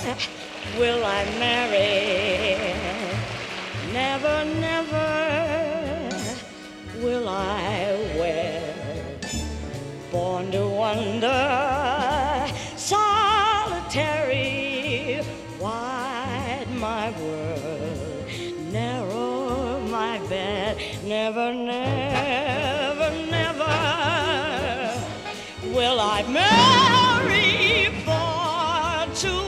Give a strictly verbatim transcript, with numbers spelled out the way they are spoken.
will I marry. Never, never will I wed. Born to wander, solitary, wide my world, narrow my bed. Never, never, never will I marry, for to